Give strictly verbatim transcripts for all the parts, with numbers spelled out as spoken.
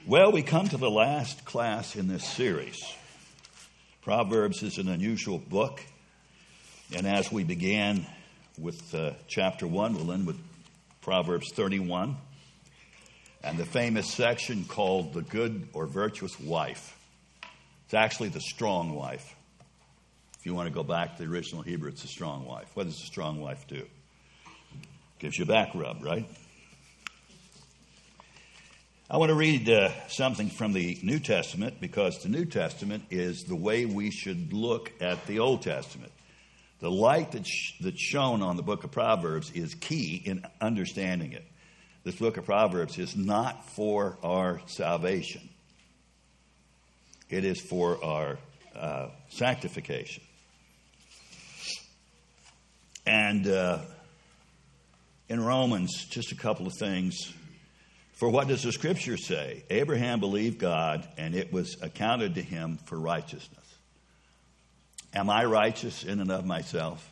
Well, we come to the last class in this series. Proverbs is an unusual book, and as we began with uh, chapter one, we'll end with Proverbs thirty-one, and the famous section called the good or virtuous wife. It's actually the strong wife. If you want to go back to the original Hebrew, it's a strong wife. What does a strong wife do? Gives you a back rub, right? I want to read uh, something from the New Testament because the New Testament is the way we should look at the Old Testament. The light that's, sh- that's shown on the book of Proverbs is key in understanding it. This book of Proverbs is not for our salvation. It is for our uh, sanctification. And uh, in Romans, just a couple of things. For what does the Scripture say? Abraham believed God, and it was accounted to him for righteousness. Am I righteous in and of myself?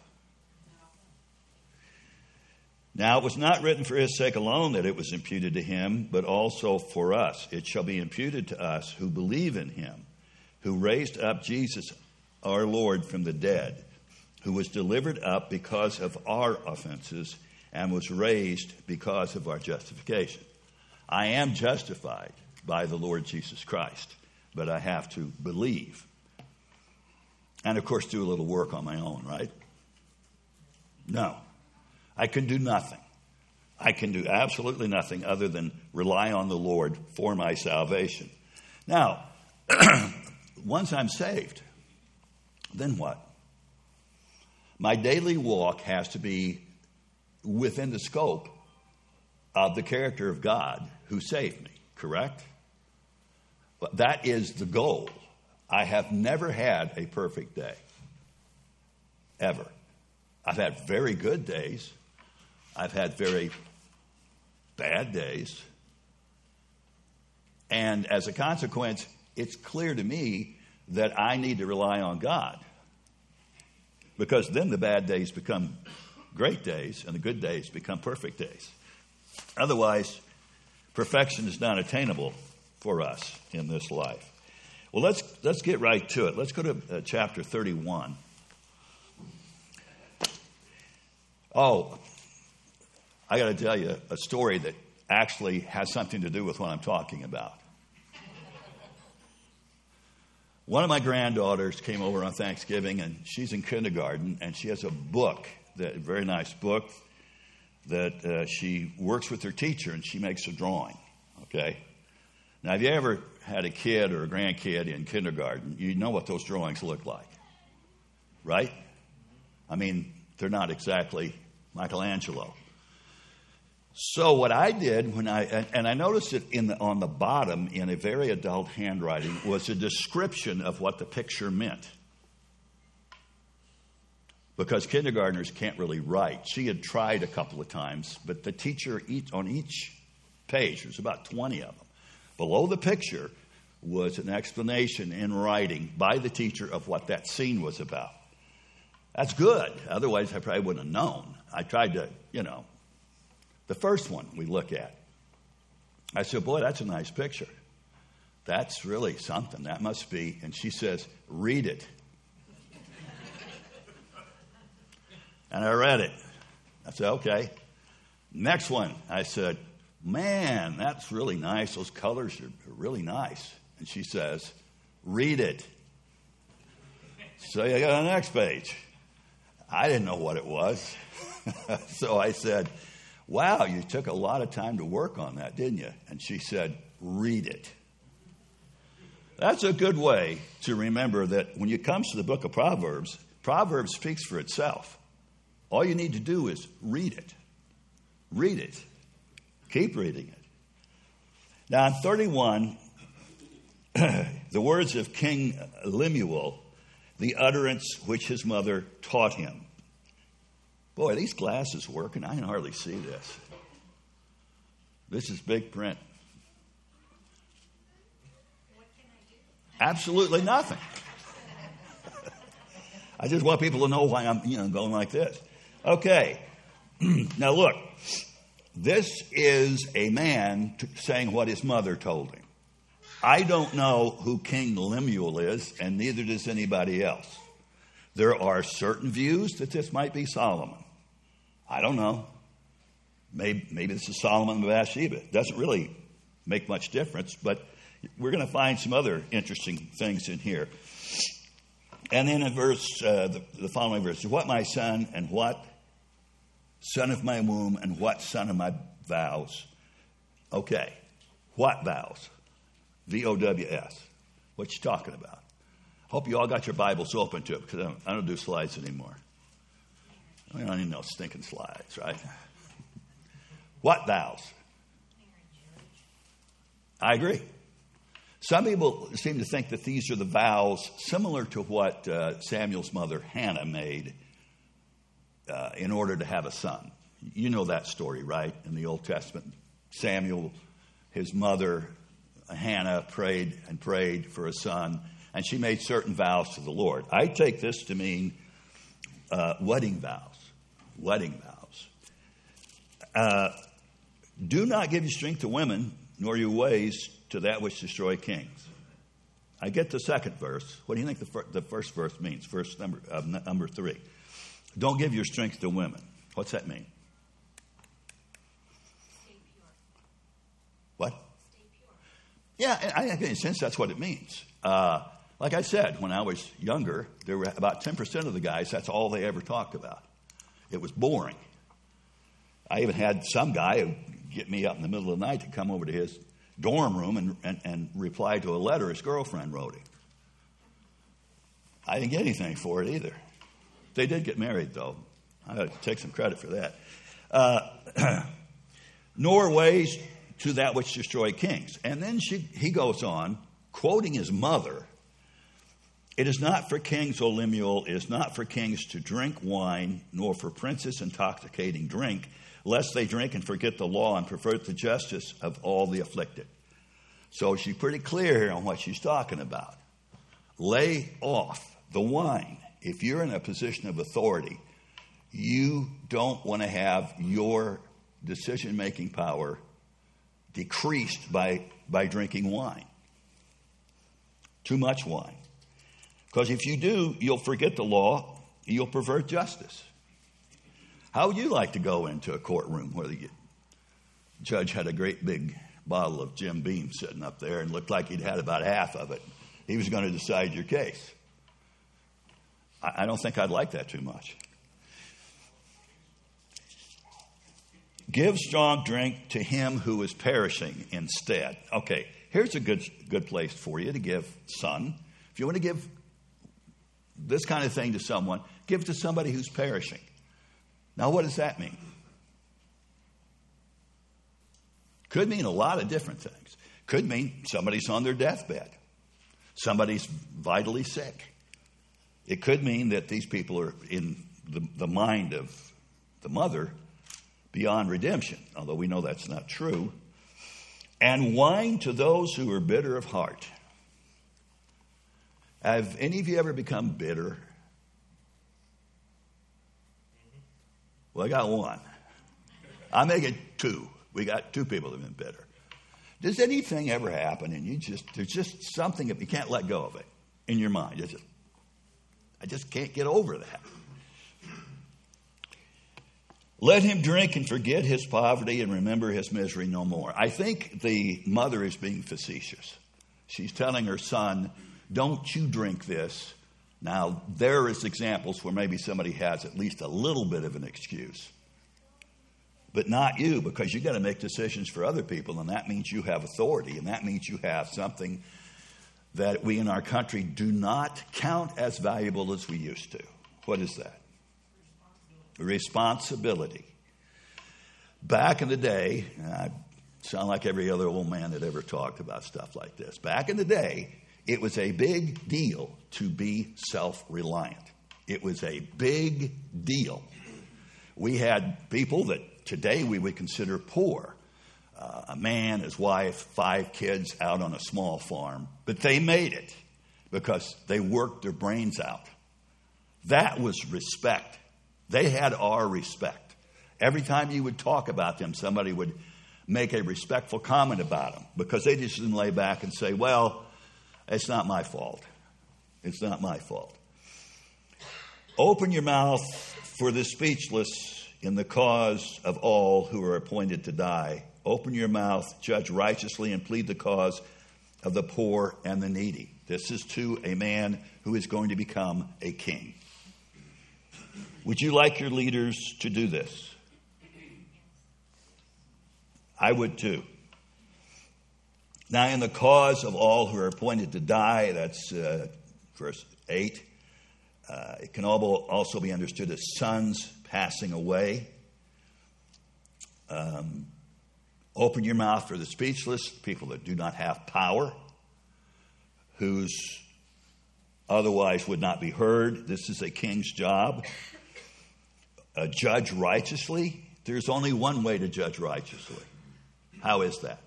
Now, it was not written for his sake alone that it was imputed to him, but also for us. It shall be imputed to us who believe in him, who raised up Jesus, our Lord, from the dead, who was delivered up because of our offenses and was raised because of our justification. I am justified by the Lord Jesus Christ, but I have to believe. And, of course, do a little work on my own, right? No. I can do nothing. I can do absolutely nothing other than rely on the Lord for my salvation. Now, once I'm saved, then what? My daily walk has to be within the scope of the character of God who saved me, correct? But that is the goal. I have never had a perfect day, ever. I've had very good days. I've had very bad days. And as a consequence, it's clear to me that I need to rely on God. Because then the bad days become great days and the good days become perfect days. Otherwise, perfection is not attainable for us in this life. Well, let's let's get right to it. Let's go to uh, chapter thirty-one. Oh, I got to tell you a story that actually has something to do with what I'm talking about. One of my granddaughters came over on Thanksgiving, and she's in kindergarten, and she has a book, that very nice book, that uh, she works with her teacher, and she makes a drawing, okay? Now, have you ever had a kid or a grandkid in kindergarten? You know what those drawings look like, right? I mean, they're not exactly Michelangelo. So what I did when I, and, and I noticed it in the, on the bottom in a very adult handwriting, was a description of what the picture meant. Because kindergartners can't really write. She had tried a couple of times, but the teacher, each, on each page, there's about twenty of them, below the picture was an explanation in writing by the teacher of what that scene was about. That's good. Otherwise, I probably wouldn't have known. I tried to, you know, the first one we look at. I said, boy, that's a nice picture. That's really something. That must be. And she says, read it. And I read it. I said, okay. Next one, I said, man, that's really nice. Those colors are really nice. And she says, read it. So I got on the next page. I didn't know what it was. So I said, wow, you took a lot of time to work on that, didn't you? And she said, read it. That's a good way to remember that when it comes to the book of Proverbs, Proverbs speaks for itself. All you need to do is read it. Read it. Keep reading it. Now, in thirty-one, the words of King Lemuel, the utterance which his mother taught him. Boy, these glasses working. I can hardly see this. This is big print. What can I do? Absolutely nothing. I just want people to know why I'm, you know, going like this. Okay. Now look, this is a man t- saying what his mother told him. I don't know who King Lemuel is, and neither does anybody else. There are certain views that this might be Solomon. I don't know. Maybe, maybe this is Solomon and Bathsheba. It doesn't really make much difference, but we're going to find some other interesting things in here. And then in verse, uh, the, the following verse, what my son and what son of my womb and what son of my vows. Okay, what vows? V O W S. What you talking about? Hope you all got your Bibles open to it, because I don't, I don't do slides anymore. I don't need no stinking slides, right? What vows? I agree. Some people seem to think that these are the vows similar to what uh, Samuel's mother Hannah made uh, in order to have a son. You know that story, right? In the Old Testament, Samuel, his mother Hannah prayed and prayed for a son, and she made certain vows to the Lord. I take this to mean uh, wedding vows. Wedding vows. Uh, Do not give your strength to women, nor your ways to that which destroy kings. I get the second verse. What do you think the, fir- the first verse means? Verse number, uh, number three. Don't give your strength to women. What's that mean? Stay pure. What? Stay pure. Yeah, I think in a sense that's what it means. Uh, like I said, when I was younger, there were about ten percent of the guys, that's all they ever talked about. It was boring. I even had some guy who get me up in the middle of the night to come over to his dorm room and, and, and reply to a letter his girlfriend wrote him. I didn't get anything for it either. They did get married, though. I got to take some credit for that. Uh, Nor ways to that which destroy kings. And then she, he goes on, quoting his mother, it is not for kings, O Lemuel, it is not for kings to drink wine, nor for princes intoxicating drink, lest they drink and forget the law and pervert the justice of all the afflicted. So she's pretty clear here on what she's talking about. Lay off the wine. If you're in a position of authority, you don't want to have your decision-making power decreased by, by drinking wine. Too much wine. Because if you do, you'll forget the law, you'll pervert justice. How would you like to go into a courtroom where the judge had a great big bottle of Jim Beam sitting up there and looked like he'd had about half of it? He was going to decide your case. I don't think I'd like that too much. Give strong drink to him who is perishing instead. Okay, here's a good, good place for you to give, son. If you want to give this kind of thing to someone, give to somebody who's perishing. Now, what does that mean? Could mean a lot of different things. Could mean somebody's on their deathbed. Somebody's vitally sick. It could mean that these people are in the, the mind of the mother beyond redemption, although we know that's not true. And wine to those who are bitter of heart. Have any of you ever become bitter? Well, I got one. I make it two. We got two people that have been bitter. Does anything ever happen and you just, there's just something that you can't let go of it in your mind? It's just, I just can't get over that. Let him drink and forget his poverty and remember his misery no more. I think the mother is being facetious. She's telling her son, don't you drink this. Now, there is examples where maybe somebody has at least a little bit of an excuse. But not you, because you've got to make decisions for other people, and that means you have authority, and that means you have something that we in our country do not count as valuable as we used to. What is that? Responsibility. Back in the day, and I sound like every other old man that ever talked about stuff like this. Back in the day, it was a big deal to be self-reliant. It was a big deal. We had people that today we would consider poor. Uh, a man, his wife, five kids out on a small farm. But they made it because they worked their brains out. That was respect. They had our respect. Every time you would talk about them, somebody would make a respectful comment about them, because they just didn't lay back and say, well, it's not my fault. It's not my fault. Open your mouth for the speechless in the cause of all who are appointed to die. Open your mouth, judge righteously, and plead the cause of the poor and the needy. This is to a man who is going to become a king. Would you like your leaders to do this? I would too. Now, in the cause of all who are appointed to die, that's uh, verse eight. Uh, it can also be understood as sons passing away. Um, open your mouth for the speechless, people that do not have power, whose otherwise would not be heard. This is a king's job. Uh, judge righteously. There's only one way to judge righteously. How is that?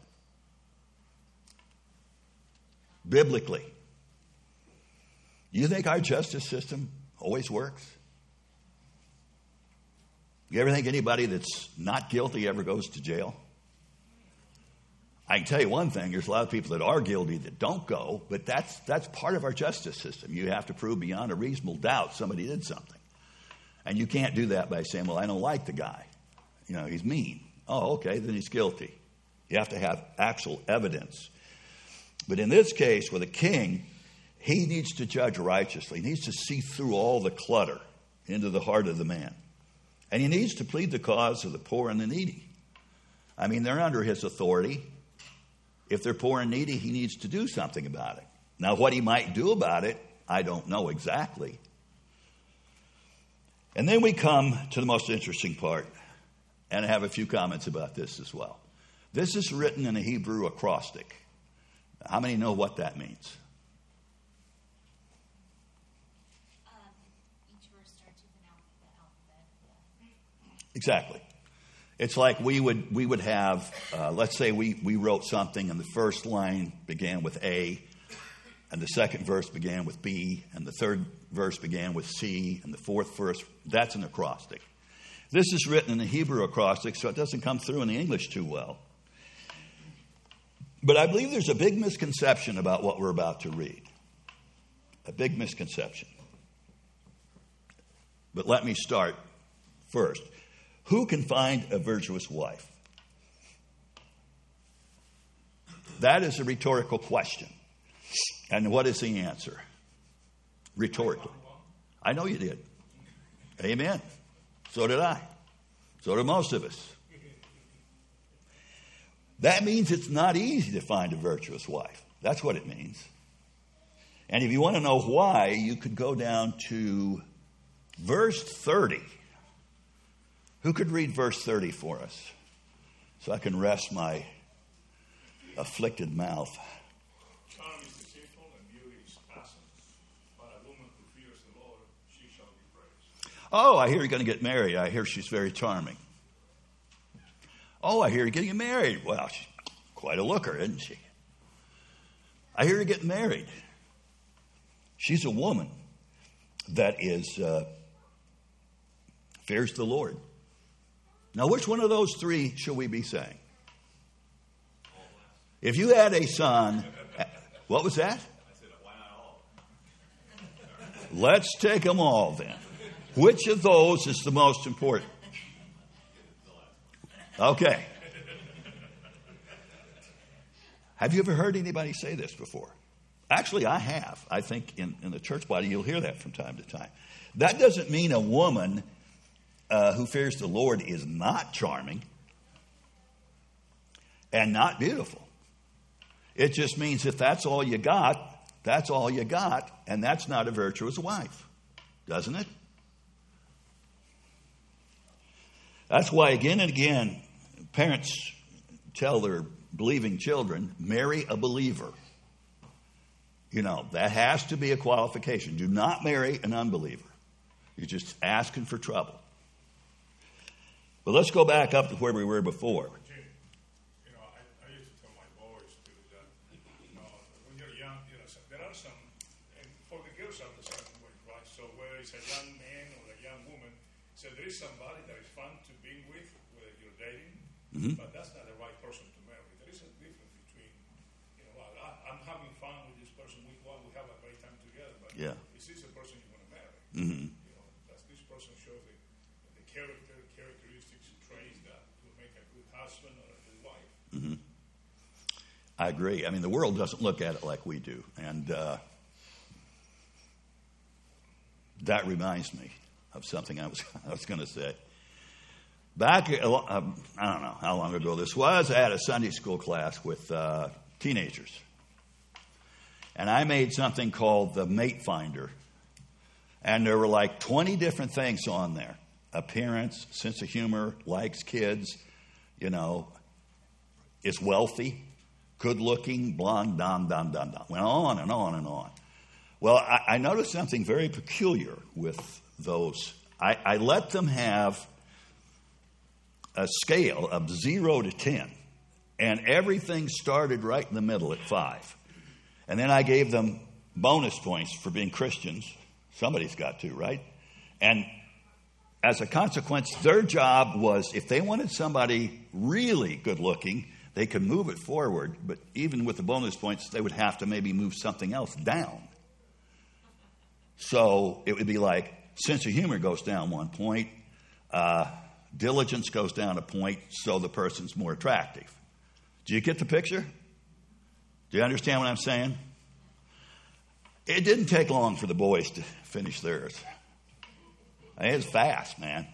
Biblically. You think our justice system always works? You ever think anybody that's not guilty ever goes to jail? I can tell you one thing, there's a lot of people that are guilty that don't go, but that's that's part of our justice system. You have to prove beyond a reasonable doubt somebody did something. And you can't do that by saying, well, I don't like the guy. You know, he's mean. Oh, okay, then he's guilty. You have to have actual evidence. But in this case, with a king, he needs to judge righteously. He needs to see through all the clutter into the heart of the man. And he needs to plead the cause of the poor and the needy. I mean, they're under his authority. If they're poor and needy, he needs to do something about it. Now, what he might do about it, I don't know exactly. And then we come to the most interesting part. And I have a few comments about this as well. This is written in a Hebrew acrostic. How many know what that means? Um, each verse starts with an alphabet. alphabet. Exactly. It's like we would we would have, uh, let's say we, we wrote something and the first line began with A, and the second verse began with B, and the third verse began with C, and the fourth verse, that's an acrostic. This is written in the Hebrew acrostic, so it doesn't come through in the English too well. But I believe there's a big misconception about what we're about to read. A big misconception. But let me start first. Who can find a virtuous wife? That is a rhetorical question. And what is the answer? Rhetorical. I know you did. Amen. So did I. So did most of us. That means it's not easy to find a virtuous wife. That's what it means. And if you want to know why, you could go down to verse thirty. Who could read verse thirty for us? So I can rest my afflicted mouth. Charm is deceitful and beauty is passing, but a woman who fears the Lord, she shall be praised. Oh, I hear you're going to get married. I hear she's very charming. Oh, I hear you're getting married. Well, she's quite a looker, isn't she? I hear you're getting married. She's a woman that is uh, fears the Lord. Now, which one of those three should we be saying? If you had a son, what was that? I said, why not all? Let's take them all then. Which of those is the most important? Okay. Have you ever heard anybody say this before? Actually, I have. I think in, in the church body, you'll hear that from time to time. That doesn't mean a woman uh, who fears the Lord is not charming and not beautiful. It just means if that's all you got, that's all you got, and that's not a virtuous wife, doesn't it? That's why again and again, parents tell their believing children, marry a believer. You know, that has to be a qualification. Do not marry an unbeliever. You're just asking for trouble. But let's go back up to where we were before. You know, I, I used to tell my boys too that, you know, when you're young, you know, there are some, and for the girls are the same way, right? So whether it's a young man or a young woman, so there is somebody that is fun to be with, whether you're dating, Mm-hmm. but that's not the right person to marry. There is a difference between, you know, I, I'm having fun with this person. We well, we have a great time together, but Yeah. is this a person you want to marry? Mm-hmm. You know, does this person show the, the character, characteristics, traits that will make a good husband or a good wife? Mm-hmm. I agree. I mean, the world doesn't look at it like we do. And uh, that reminds me of something I was I was going to say. Back, uh, I don't know how long ago this was, I had a Sunday school class with uh, teenagers. And I made something called the Mate Finder. And there were like twenty different things on there. Appearance, sense of humor, likes kids, you know, is wealthy, good looking, blonde, dom, dom, dom, dom. Went on and on and on. Well, I, I noticed something very peculiar with those. I, I let them have a scale of zero to ten. And everything started right in the middle at five. And then I gave them bonus points for being Christians. Somebody's got to, right? And as a consequence, their job was, if they wanted somebody really good looking, they could move it forward. But even with the bonus points, they would have to maybe move something else down. So it would be like sense of humor goes down one point. Uh, diligence goes down a point, so the person's more attractive. Do you get the picture? Do you understand what I'm saying? It didn't take long for the boys to finish theirs. It was fast, man.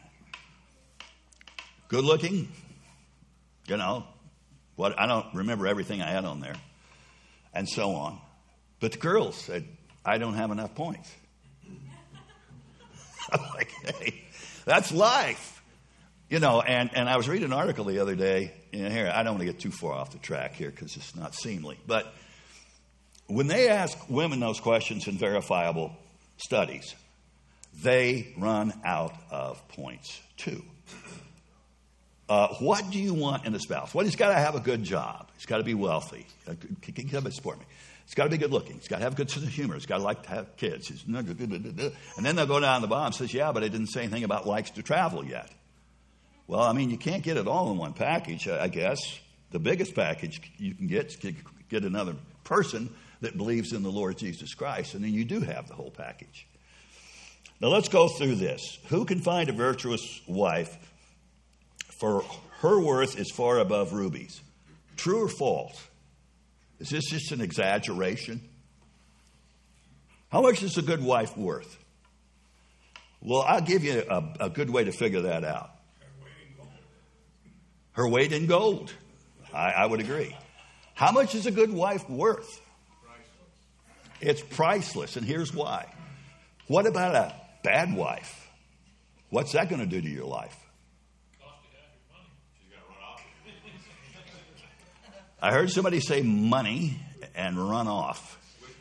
Good looking, you know. What I don't remember everything I had on there, and so on. But the girls said, I don't have enough points. I'm like, hey, that's life. You know, and, and I was reading an article the other day. You know, here, I don't want to get too far off the track here because it's not seemly. But when they ask women those questions in verifiable studies, they run out of points too. Uh, what do you want in a spouse? Well, he's got to have a good job. He's got to be wealthy. He can come and support me. He's got to be good looking. He's got to have a good sense of humor. He's got to like to have kids. He's, and then they'll go down the bottom and says, yeah, but I didn't say anything about likes to travel yet. Well, I mean, you can't get it all in one package, I guess. The biggest package you can get is get another person that believes in the Lord Jesus Christ, and then you do have the whole package. Now, let's go through this. Who can find a virtuous wife? For her worth is far above rubies. True or false? Is this just an exaggeration? How much is a good wife worth? Well, I'll give you a, a good way to figure that out. Her weight in gold. I, I would agree. How much is a good wife worth? It's priceless, and here's why. What about a bad wife? What's that going to do to your life? I heard somebody say money and run off.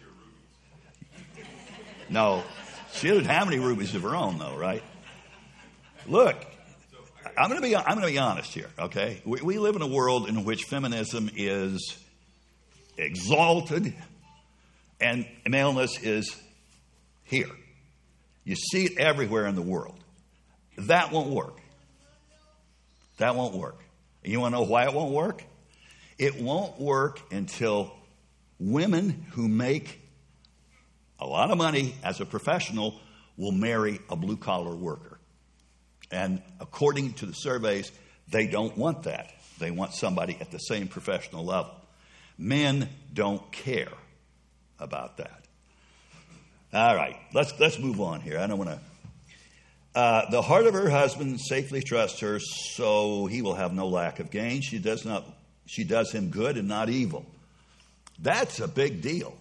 No, she didn't have any rubies of her own, though, right? Look, I'm going to be I'm going to be honest here, okay? We, we live in a world in which feminism is exalted and maleness is here. You see it everywhere in the world. That won't work. That won't work. And you want to know why it won't work? It won't work until women who make a lot of money as a professional will marry a blue-collar worker. And according to the surveys, they don't want that. They want somebody at the same professional level. Men don't care about that. All right, let's let's move on here. I don't want to. Uh, the heart of her husband safely trusts her, so he will have no lack of gain. She does not. She does him good and not evil. That's a big deal.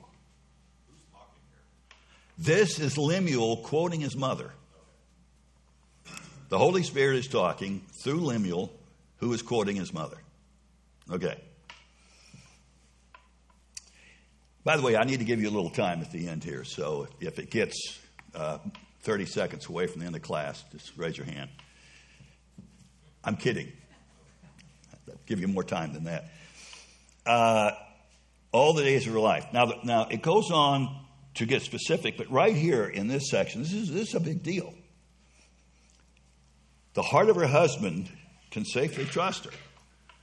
This is Lemuel quoting his mother. The Holy Spirit is talking through Lemuel, who is quoting his mother. Okay. By the way, I need to give you a little time at the end here. So if it gets uh, thirty seconds away from the end of class, just raise your hand. I'm kidding. I'll give you more time than that. Uh, all the days of her life. Now, now it goes on to get specific, but right here in this section, this is this is a big deal. The heart of her husband can safely trust her.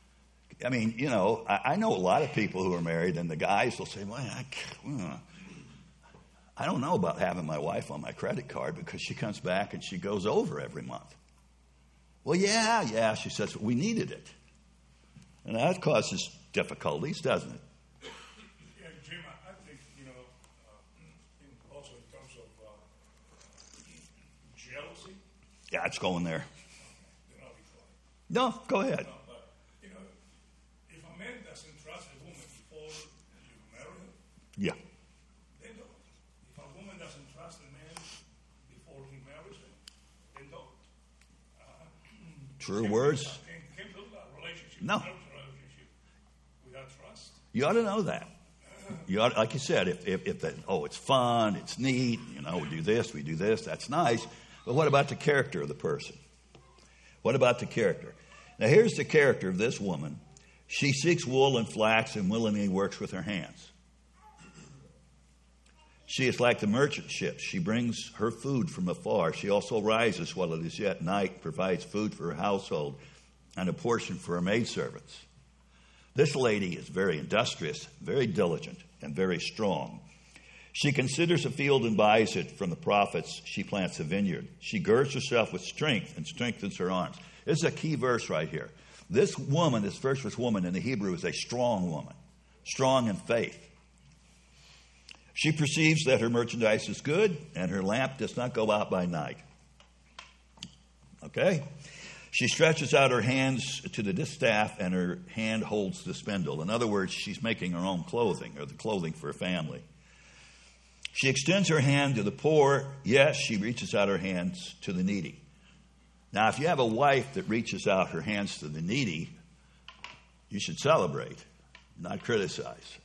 I mean, you know, I, I know a lot of people who are married, and the guys will say, well, I, uh, I don't know about having my wife on my credit card because she comes back and she goes over every month. Well, yeah, yeah, she says, we needed it. And that causes difficulties, doesn't it? Yeah, Jim, I think, you know, uh, in, also in terms of uh, jealousy. Yeah, it's going there. You know, No, go ahead. no, but, you know, if a man doesn't trust a woman before you marry her, Yeah. then don't. If a woman doesn't trust a man before he marries her, then don't. Uh, True words. Can't, can't build a relationship, No. marriage relationship without trust. You ought to know that. You ought, like you said, if, if, if that, oh, it's fun, it's neat, you know, we do this, we do this, that's nice. But what about the character of the person? What about the character? Now, here's the character of this woman. She seeks wool and flax and willingly works with her hands. She is like the merchant ships. She brings her food from afar. She also rises while it is yet night, provides food for her household and a portion for her maidservants. This lady is very industrious, very diligent, and very strong. She considers a field and buys it from the prophets. She plants a vineyard. She girds herself with strength and strengthens her arms. This is a key verse right here. This woman, this virtuous woman in the Hebrew, is a strong woman, strong in faith. She perceives that her merchandise is good and her lamp does not go out by night. Okay? She stretches out her hands to the distaff and her hand holds the spindle. In other words, she's making her own clothing or the clothing for her family. She extends her hand to the poor. Yes, she reaches out her hands to the needy. Now, if you have a wife that reaches out her hands to the needy, you should celebrate, not criticize.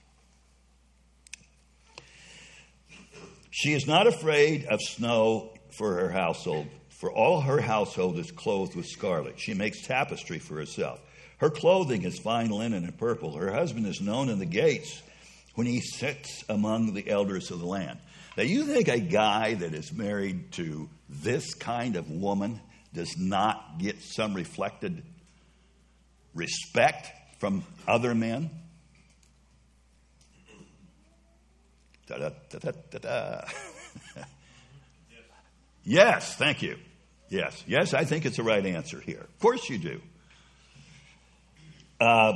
She is not afraid of snow for her household, for all her household is clothed with scarlet. She makes tapestry for herself. Her clothing is fine linen and purple. Her husband is known in the gates when he sits among the elders of the land. Now, you think a guy that is married to this kind of woman does not get some reflected respect from other men? Da, da, da, da, da. Yes, thank you. Yes, yes, I think it's the right answer here. Of course you do. Uh,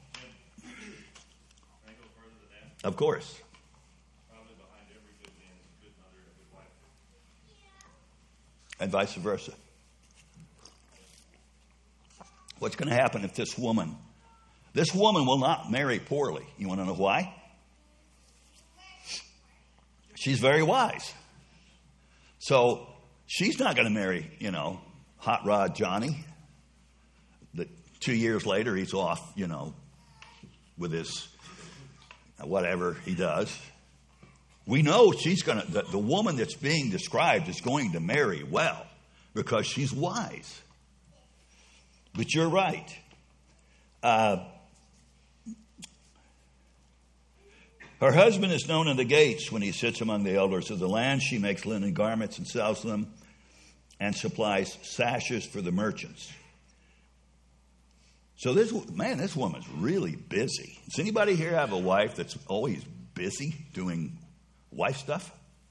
of course. And vice versa. What's going to happen if this woman, this woman will not marry poorly? You want to know why? She's very wise. So she's not going to marry, you know, Hot Rod Johnny. That two years later he's off, you know, with his whatever he does. We know she's going to, the, the woman that's being described is going to marry well because she's wise. But you're right. Uh, her husband is known in the gates when he sits among the elders of the land. She makes linen garments and sells them and supplies sashes for the merchants. So this, man, this woman's really busy. Does anybody here have a wife that's always busy doing wife stuff?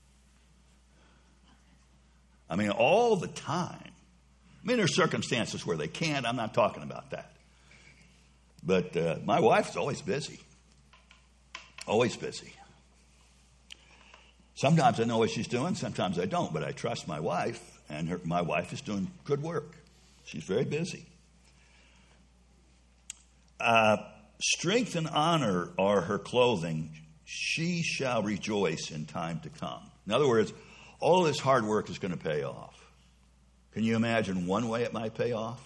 I mean, all the time. I mean, there's circumstances where they can't. I'm not talking about that. But uh, my wife's always busy. Always busy. Sometimes I know what she's doing. Sometimes I don't. But I trust my wife. And her, my wife is doing good work. She's very busy. Uh, strength and honor are her clothing. She shall rejoice in time to come. In other words, all this hard work is going to pay off. Can you imagine one way it might pay off?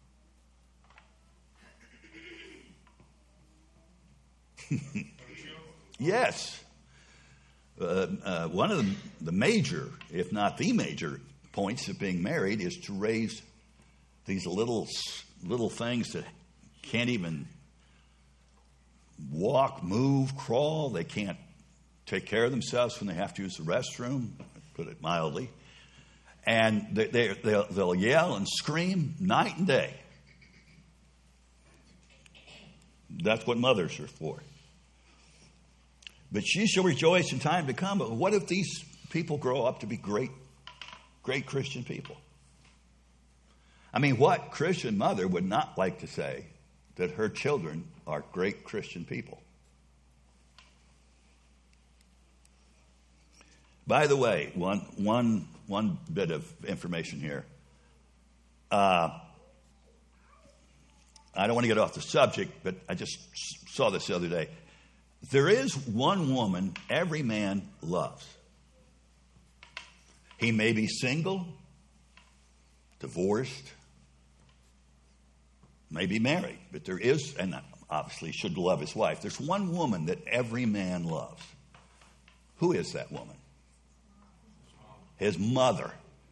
Yes. Uh, uh, one of the, the major, if not the major, points of being married is to raise these little little things that can't even walk, move, crawl. They can't take care of themselves when they have to use the restroom, put it mildly. And they, they, they'll, they'll yell and scream night and day. That's what mothers are for. But she shall rejoice in time to come. But what if these people grow up to be great, great Christian people? I mean, what Christian mother would not like to say that her children are great Christian people? By the way, one, one, one bit of information here. Uh, I don't want to get off the subject, but I just saw this the other day. There is one woman every man loves. He may be single, divorced, may be married, but there is, and obviously should love his wife. There's one woman that every man loves. Who is that woman? His mother.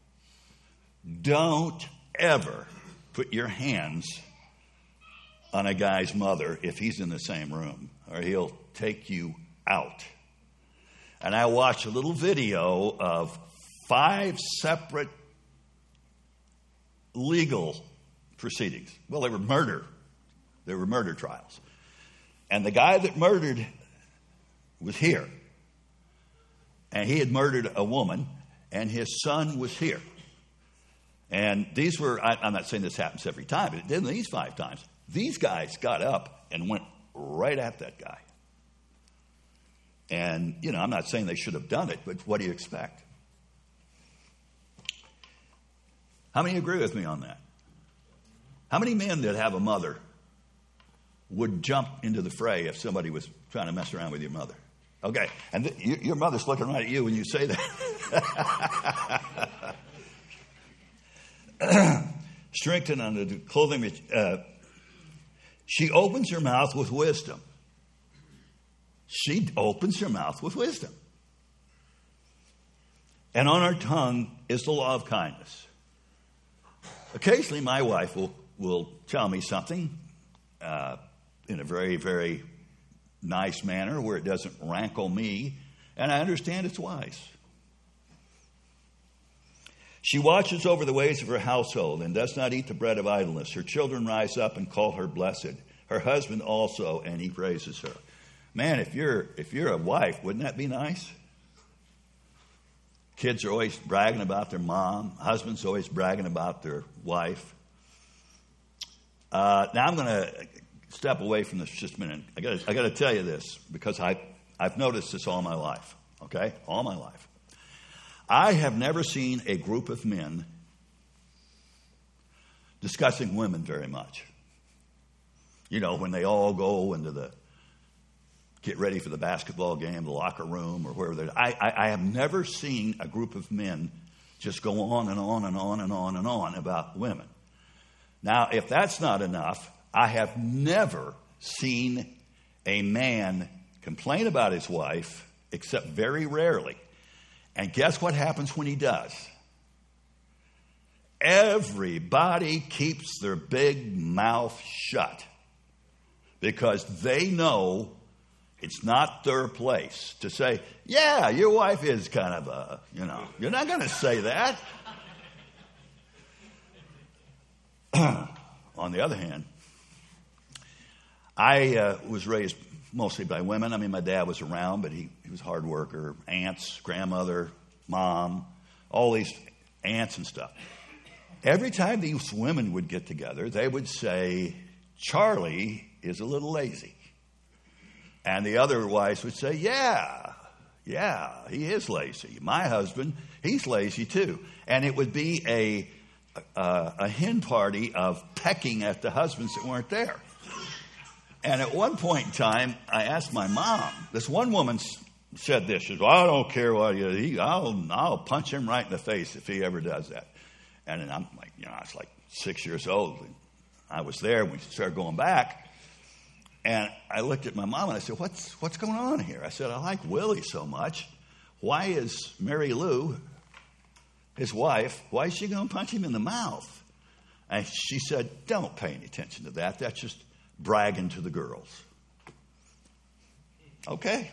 Don't ever put your hands on a guy's mother if he's in the same room, or he'll take you out. And I watched a little video of five separate legal proceedings. Well, they were murder. They were murder trials. And the guy that murdered was here. And he had murdered a woman, and his son was here. And these were, I, I'm not saying this happens every time, but it did these five times. These guys got up and went right at that guy. And, you know, I'm not saying they should have done it, but what do you expect? How many agree with me on that? How many men that have a mother would jump into the fray if somebody was trying to mess around with your mother? Okay, and th- you, your mother's looking right at you when you say that. Strengthen under the clothing. Uh, she opens her mouth with wisdom. She opens her mouth with wisdom. And on her tongue is the law of kindness. Occasionally my wife will, will tell me something uh, in a very, very nice manner where it doesn't rankle me, and I understand it's wise. She watches over the ways of her household and does not eat the bread of idleness. Her children rise up and call her blessed. Her husband also, and he praises her. Man, if you're if you're a wife, wouldn't that be nice? Kids are always bragging about their mom. Husbands always bragging about their wife. Uh, now I'm going to step away from this just a minute. I got I got to tell you this because I I've noticed this all my life. Okay, all my life. I have never seen a group of men discussing women very much. You know, when they all go into the get ready for the basketball game, the locker room, or wherever they're. I, I, I have never seen a group of men just go on and on and on and on and on about women. Now, if that's not enough, I have never seen a man complain about his wife, except very rarely. And guess what happens when he does? Everybody keeps their big mouth shut because they know it's not their place to say, yeah, your wife is kind of a, you know, you're not going to say that. On the other hand, I uh, was raised mostly by women. I mean, my dad was around, but he, he was a hard worker. Aunts, grandmother, mom, all these aunts and stuff. Every time these women would get together, they would say, Charlie is a little lazy. And the other wives would say, yeah, yeah, he is lazy. My husband, he's lazy too. And it would be a, a, a hen party of pecking at the husbands that weren't there. And at one point in time, I asked my mom, this one woman said this, she said, well, I don't care what you do, I'll, I'll punch him right in the face if he ever does that. And then I'm like, you know, I was like six years old. And I was there when we started going back. And I looked at my mom and I said, what's what's going on here? I said, I like Willie so much. Why is Mary Lou, his wife, why is she going to punch him in the mouth? And she said, don't pay any attention to that. That's just bragging to the girls. Okay.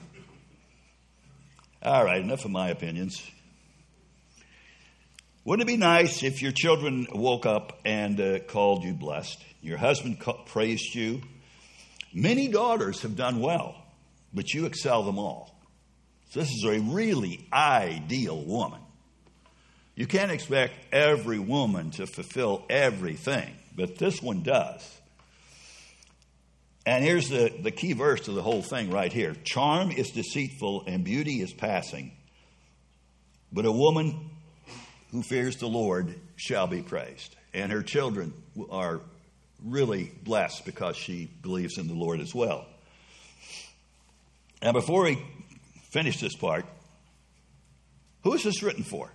All right, enough of my opinions. Wouldn't it be nice if your children woke up and uh, called you blessed? Your husband ca- praised you. Many daughters have done well, but you excel them all. So this is a really ideal woman. You can't expect every woman to fulfill everything, but this one does. And here's the, the key verse to the whole thing right here. Charm is deceitful and beauty is passing, but a woman who fears the Lord shall be praised. And her children are really blessed because she believes in the Lord as well. Now, before we finish this part, who is this written for?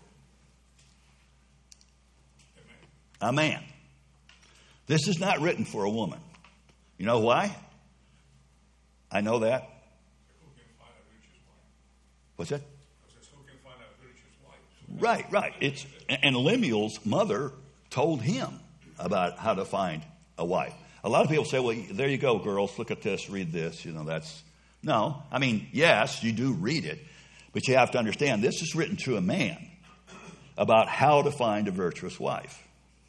A man. This is not written for a woman. You know why? I know that. Who can find a richest wife? What's that? Because who can find a richest wife? Right, right. It's and Lemuel's mother told him about how to find a wife. A lot of people say, well, there you go, girls. Look at this. Read this. You know, that's... No. I mean, yes, you do read it. But you have to understand, this is written to a man about how to find a virtuous wife.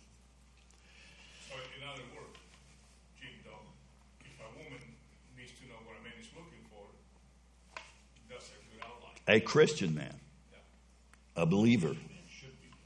So in other words, Jim, though, if a woman needs to know what a man is looking for, that's a good outline. A Christian man. Yeah. A believer. Should be.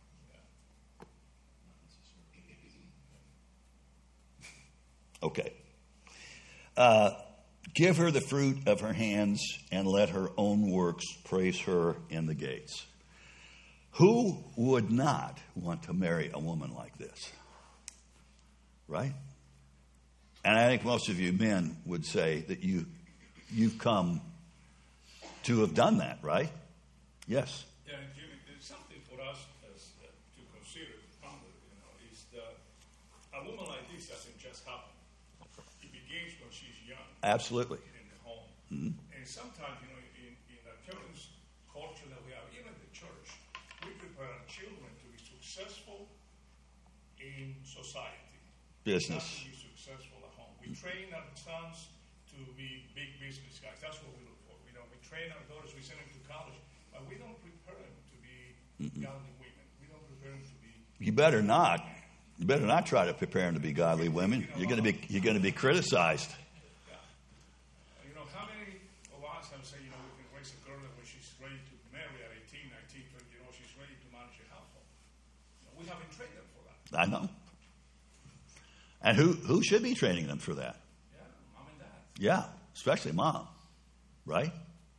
Yeah. Okay. Uh, give her the fruit of her hands and let her own works praise her in the gates. Who would not want to marry a woman like this? Right? And I think most of you men would say that you, you've come to have done that, right? Yes. Yeah, and Jimmy, there's something for us as, uh, to consider, to ponder, you know, is that a woman like this doesn't just happen. It begins when she's young. Absolutely. In the home. Mm-hmm. And sometimes, you know, in, in the current culture that we have, even the church, we prepare our children to be successful in society. Business. Not to be successful at home. We train our sons to be big business guys. That's what we look for. You know, we train our daughters, we send them to college, but we don't prepare them to be mm-hmm. godly women. We don't prepare them to be. You better not. You better not try to prepare them to be godly women. You're going to be you're going to be criticized. Yeah. You know, how many of us have said, you know, we can raise a girl that when she's ready to marry at eighteen, nineteen, twenty, you know, she's ready to manage a household. You know, we haven't trained them for that. I know. And who who should be training them for that? Yeah, mom and dad. Yeah, especially mom, right?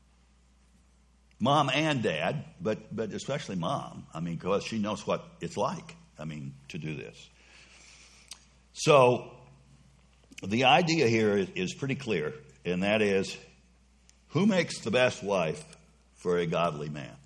Mom and dad, but but especially mom. I mean, because she knows what it's like. I mean, to do this. So the idea here is, is pretty clear, and that is, who makes the best wife for a godly man?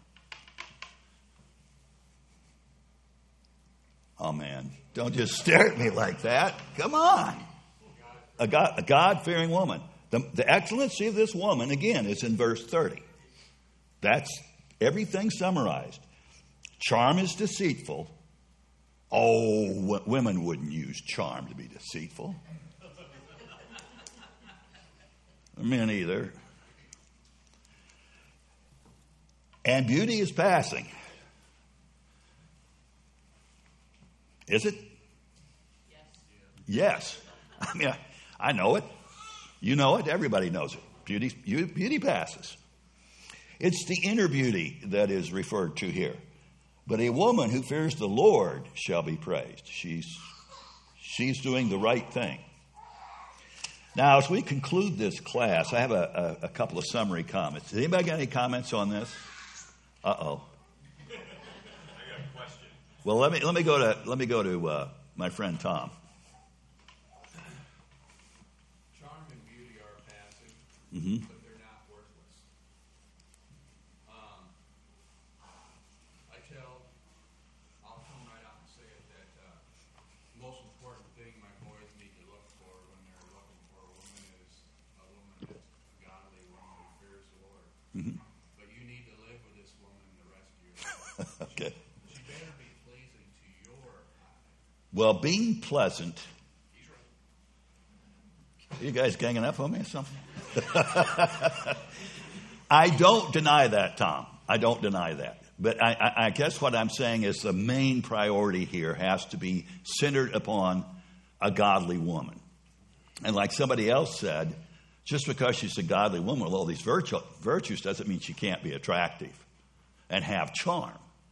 Oh, man, don't just stare at me like that. Come on. A, God, a God-fearing woman. The, the excellency of this woman, again, is in verse thirty. That's everything summarized. Charm is deceitful. Oh, w- women wouldn't use charm to be deceitful. Men either. And beauty is passing. Is it? Yes. Yes. I mean, I, I know it. You know it. Everybody knows it. Beauty, beauty passes. It's the inner beauty that is referred to here. But a woman who fears the Lord shall be praised. She's, she's doing the right thing. Now, as we conclude this class, I have a, a, a couple of summary comments. Does anybody got any comments on this? Uh-oh. I got a question. Well, let me let me go to let me go to uh, my friend Tom. Charm and beauty are passive, Mm-hmm. but they're not worthless. Um, I tell, I'll come right out and say it, that uh, the most important thing my boys need to look for when they're looking for a woman is a woman that's a godly woman who fears the Lord. Mm-hmm. But you need to live with this woman the rest of your life. Okay. She better be pleasing to your eye. Well, being pleasant. He's right. You guys ganging up on me or something? I don't deny that, Tom. I don't deny that. But I, I, I guess what I'm saying is the main priority here has to be centered upon a godly woman. And like somebody else said, just because she's a godly woman with all these virtu- virtues doesn't mean she can't be attractive and have charm.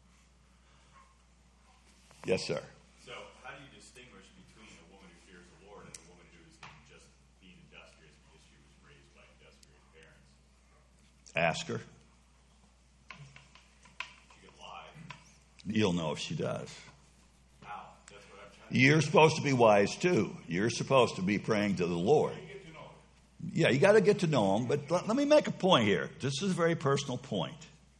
Yes, sir. So how do you distinguish between a woman who fears the Lord and a woman who's just being industrious because she was raised by industrious parents? Ask her. She could lie. You'll know if she does. How? That's what I'm trying to You're supposed to be wise, too. You're supposed to be praying to the Lord. You get to know. Yeah, you got to get to know him. But let, let me make a point here. This is a very personal point.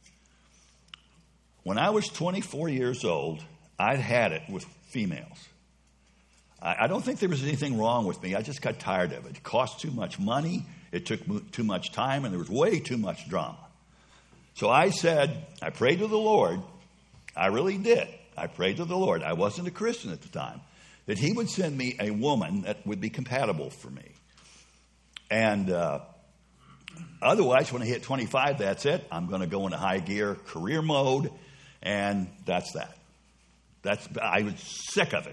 When I was twenty-four years old, I'd had it with females. I, I don't think there was anything wrong with me. I just got tired of it. It cost too much money. It took mo- too much time, and there was way too much drama. So I said, I prayed to the Lord. I really did. I prayed to the Lord. I wasn't a Christian at the time. That he would send me a woman that would be compatible for me. And uh, otherwise, when I hit twenty-five, that's it. I'm going to go into high gear career mode, and that's that. That's I was sick of it.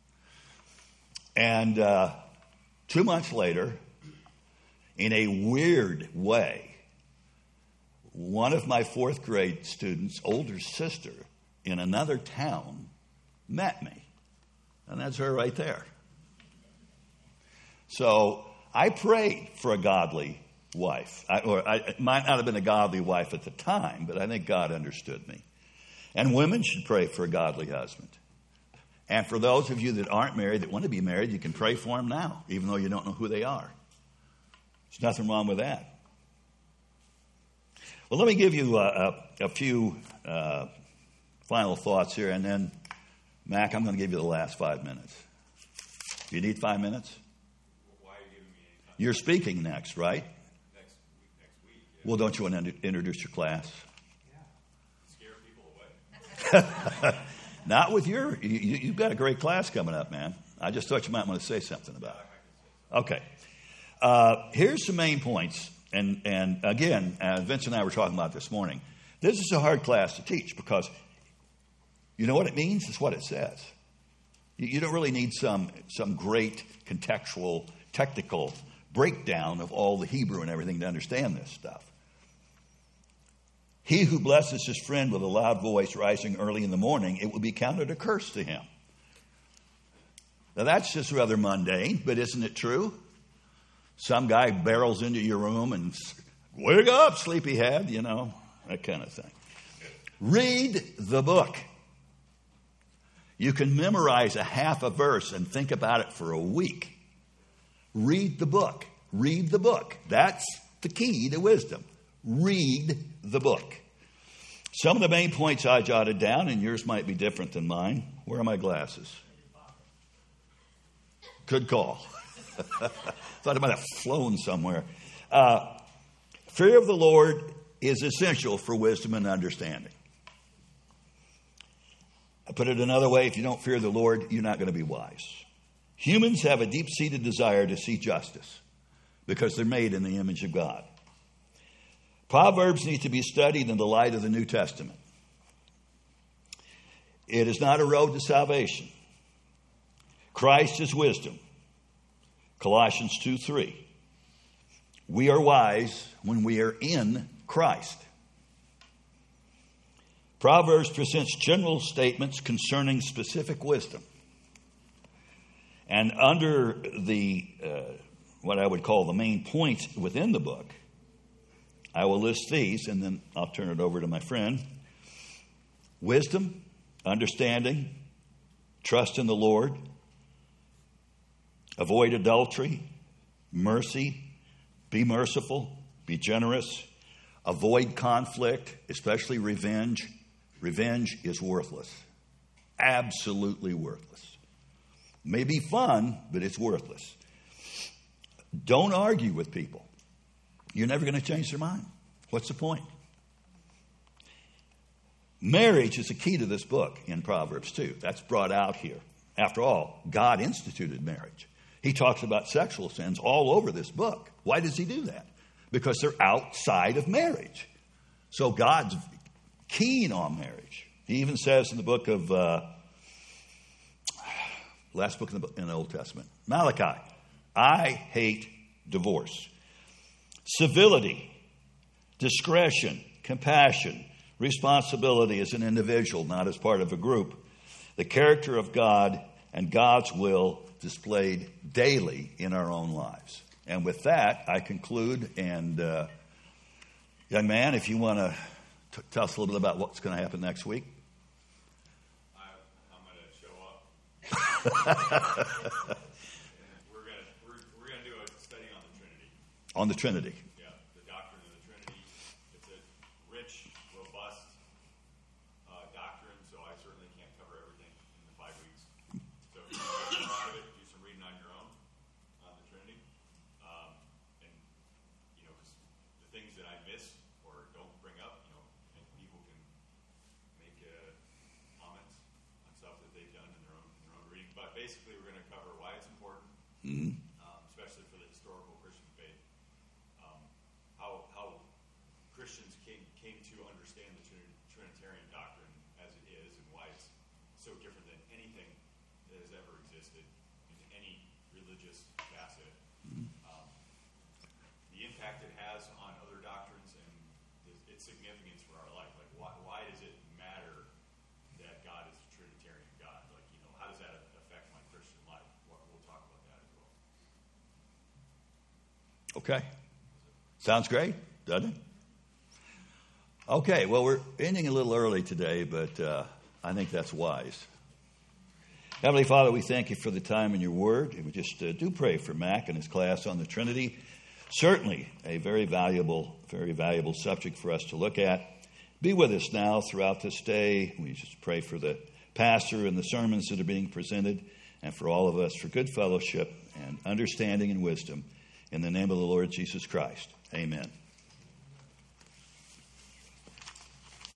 And uh, two months later, in a weird way, one of my fourth grade students' older sister in another town met me. And that's her right there. So I prayed for a godly wife. I, or I, it might not have been a godly wife at the time, but I think God understood me. And women should pray for a godly husband. And for those of you that aren't married, that want to be married, you can pray for them now, even though you don't know who they are. There's nothing wrong with that. Well, let me give you a, a, a few uh, final thoughts here, and then, Mac, I'm going to give you the last five minutes. Do you need five minutes? Why are you giving me any time? You're speaking next, right? Next week, next week. Yeah. Well, don't you want to introduce your class? Scare people away. Not with your, you, you've got a great class coming up, man. I just thought you might want to say something about it. Okay. Uh, here's some main points. And, and again, uh, Vince and I were talking about this morning. This is a hard class to teach because you know what it means? It's what it says. You, you don't really need some, some great contextual, technical breakdown of all the Hebrew and everything to understand this stuff. He who blesses his friend with a loud voice rising early in the morning, it will be counted a curse to him. Now that's just rather mundane, but isn't it true? Some guy barrels into your room and, wake up, sleepyhead, you know, that kind of thing. Read the book. You can memorize a half a verse and think about it for a week. Read the book. Read the book. That's the key to wisdom. Read the book. Some of the main points I jotted down, and yours might be different than mine. Where are my glasses? Good call. Thought it might have flown somewhere. Uh, fear of the Lord is essential for wisdom and understanding. I put it another way, if you don't fear the Lord, you're not going to be wise. Humans have a deep-seated desire to see justice because they're made in the image of God. Proverbs need to be studied in the light of the New Testament. It is not a road to salvation. Christ is wisdom. Colossians two three. We are wise when we are in Christ. Proverbs presents general statements concerning specific wisdom. And under the uh, what I would call the main points within the book, I will list these, and then I'll turn it over to my friend. Wisdom, understanding, trust in the Lord, avoid adultery, mercy, be merciful, be generous, avoid conflict, especially revenge. Revenge is worthless, absolutely worthless. May be fun, but it's worthless. Don't argue with people. You're never going to change their mind. What's the point? Marriage is the key to this book in Proverbs two. That's brought out here. After all, God instituted marriage. He talks about sexual sins all over this book. Why does he do that? Because they're outside of marriage. So God's keen on marriage. He even says in the book of, uh, last book in the, in the Old Testament, Malachi, I hate divorce. Civility, discretion, compassion, responsibility as an individual, not as part of a group. The character of God and God's will displayed daily in our own lives. And with that, I conclude. And uh, young man, if you want to t- tell us a little bit about what's going to happen next week. I, I'm going to show up. we're going to we're, we're going to do a study on the Trinity. On the Trinity. Yeah, the doctrine of the Trinity. It's a rich, robust uh, doctrine, so I certainly can't cover everything in the five weeks. So if you want to get out of it, do some reading on your own on the Trinity. Um, and, you know, 'cause the things that I miss or don't bring up, you know, and people can make uh, comments on stuff that they've done in their own, in their own reading. But basically, we're going to cover why it's important, Mm-hmm. um, especially for the historical Christian faith. Um, how how Christians came came to understand the Trin- Trinitarian doctrine as it is, and why it's so different than anything that has ever existed in any religious facet. Um, the impact it has on other doctrines and its, its significance for our life. Like, why why does it matter that God is a Trinitarian God? Like, you know, how does that affect my Christian life? We'll we'll talk about that as well. Okay. Sounds great, doesn't it? Okay, well, we're ending a little early today, but uh, I think that's wise. Heavenly Father, we thank you for the time in your word. And we just uh, do pray for Mac and his class on the Trinity. Certainly a very valuable, very valuable subject for us to look at. Be with us now throughout this day. We just pray for the pastor and the sermons that are being presented, and for all of us for good fellowship and understanding and wisdom. In the name of the Lord Jesus Christ, amen.